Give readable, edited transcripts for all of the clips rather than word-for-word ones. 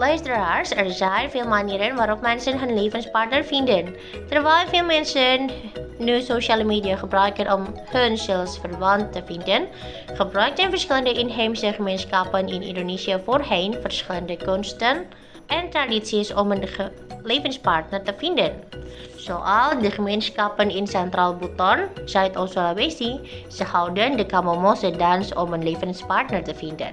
Luisteraars, er zijn veel manieren waarop mensen hun levenspartner vinden. Terwijl veel mensen nu sociale media gebruiken om hun zielsverwant te vinden, gebruikten verschillende inheemse gemeenschappen in Indonesië voorheen verschillende kunsten en tradities om een levenspartner te vinden. Zoals de gemeenschappen in Centraal Buton, Zuidoost-Sulawesi, ze houden de Kamomose dans om een levenspartner te vinden.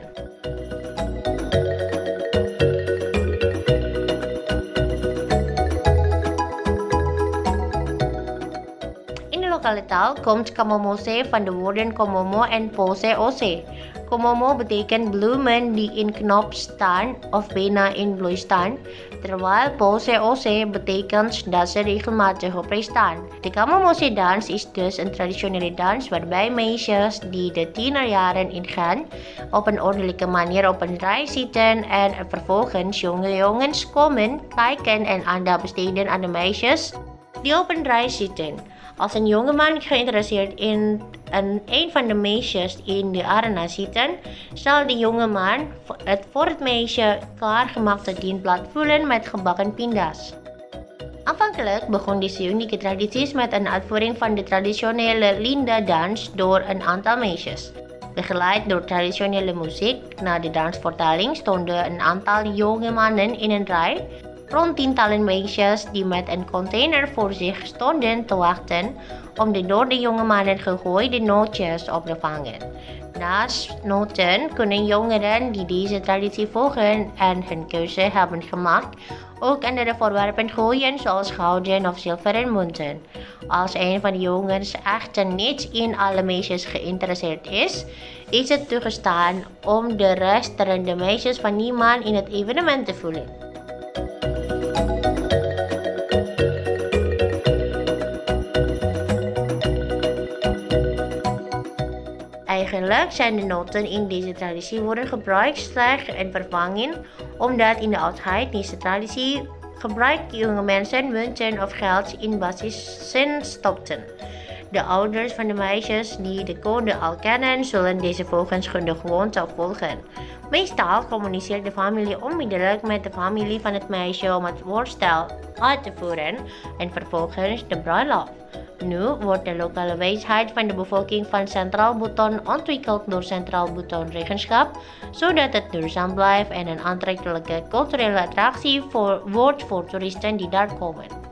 In de lokale taal komt Kamomose van de woorden Komomo en Pose-ose. Komomo betekent bloemen die in knop staan of bijna in bloei staan, terwijl Pose-ose betekent dat ze regelmatig op rij staan. De Kamomose dans is dus een traditionele dans waarbij meisjes die de tienerjaren ingaan op een ordelijke manier op een rij zitten en vervolgens jonge jongens komen kijken en aandacht besteden aan de meisjes die op een rij zitten. Als een jongeman geïnteresseerd in een van de meisjes in de arena zitten, zal de jongeman het voor het meisje klaargemaakte dienblad vullen met gebakken pinda's. Aanvankelijk begon deze unieke traditie met een uitvoering van de traditionele Linda-dans door een aantal meisjes. Begeleid door traditionele muziek, na de dansvoortelling stonden een aantal jonge mannen in een rij, rond tientallen meisjes die met een container voor zich stonden te wachten om de door de jonge mannen gegooide nootjes op te vangen. Naast noten kunnen jongeren die deze traditie volgen en hun keuze hebben gemaakt ook andere voorwerpen gooien zoals gouden of zilveren munten. Als een van de jongens echter niet in alle meisjes geïnteresseerd is het toegestaan om de resterende meisjes van niemand in het evenement te vullen. Eigenlijk zijn de noten in deze traditie worden gebruikt slechts en vervangen, omdat in de oudheid deze traditie gebruikte jonge mensen munten of geld in basissen stopten. De ouders van de meisjes die de code al kennen, zullen deze volgens de gewoonte volgen. Meestal communiceert de familie onmiddellijk met de familie van het meisje om het voorstel uit te voeren en vervolgens de bruiloft. Nu wordt de lokale wijsheid van de bevolking van Centraal Buton ontwikkeld door Centraal Buton Regenschap, zodat het duurzaam blijft en een aantrekkelijke culturele attractie wordt voor toeristen die daar komen.